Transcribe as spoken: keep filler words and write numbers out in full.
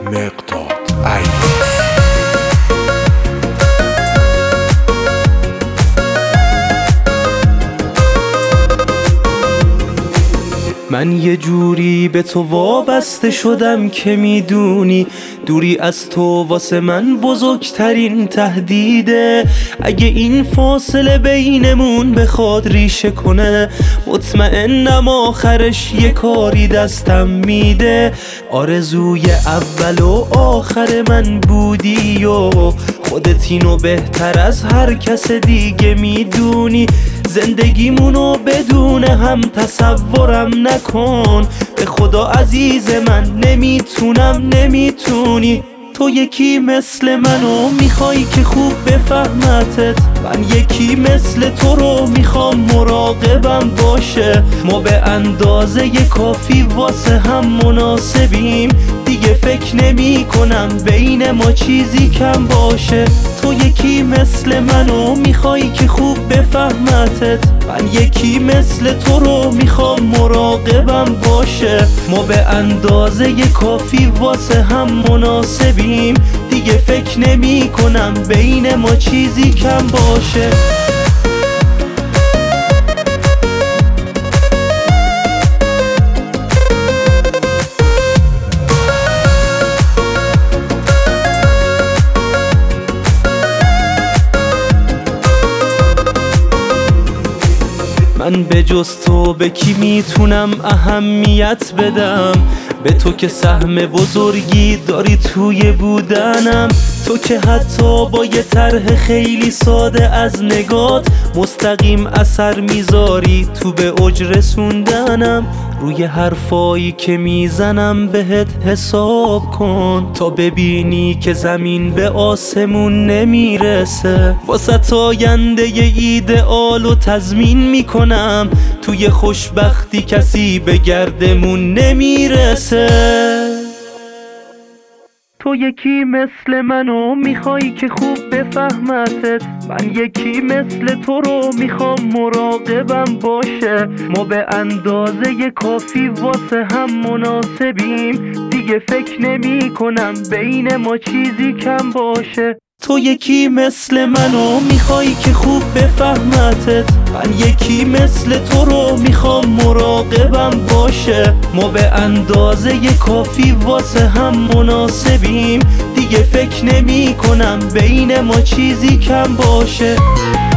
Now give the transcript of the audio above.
مقداد عیاز. من یه جوری به تو وابسته شدم که میدونی دوری از تو واسه من بزرگترین تهدیده. اگه این فاصله بینمون بخواد ریشه کنه مطمئنم آخرش یه کاری دستم میده. آرزوی اول و آخر من بودی و خودت اینو بهتر از هر کس دیگه میدونی. زندگیمونو بدون هم تصورم نکن، به خدا عزیز من نمیتونم نمیتونی. تو یکی مثل منو میخوای که خوب بفهمتت، من یکی مثل تو رو میخوام مراقبم باشه. ما به اندازه کافی واسه هم مناسبیم، دیگه فکر نمی کنم بین ما چیزی کم باشه. تو یکی مثل منو میخوای که خوب بفهمتت، من یکی مثل تو رو میخوام مراقبم باشه. ما به اندازه کافی واسه هم مناسبیم، دیگه فکر نمی کنم بین ما چیزی کم باشه. من به جز تو به کی میتونم اهمیت بدم؟ به تو که سهم بزرگی داری توی بودنم. تو که حتی با یه طرح خیلی ساده از نگات مستقیم اثر میذاری تو به اوج رسوندنم. روی حرفایی که میزنم بهت حساب کن تا ببینی که زمین به آسمون نمیرسه. واسه آینده ی ایدئال و تضمین میکنم توی خوشبختی کسی به گردمون نمیرسه. تو یکی مثل منو میخوای که خوب بفهمتت، من یکی مثل تو رو میخوام مراقبم باشه. ما به اندازه کافی واسه هم مناسبیم، دیگه فکر نمی کنم بین ما چیزی کم باشه. تو یکی مثل منو میخوای که خوب بفهمتت، من یکی مثل تو رو میخوام مراقبم باشه. ما به اندازه کافی واسه هم مناسبیم، دیگه فکر نمی کنم بین ما چیزی کم باشه.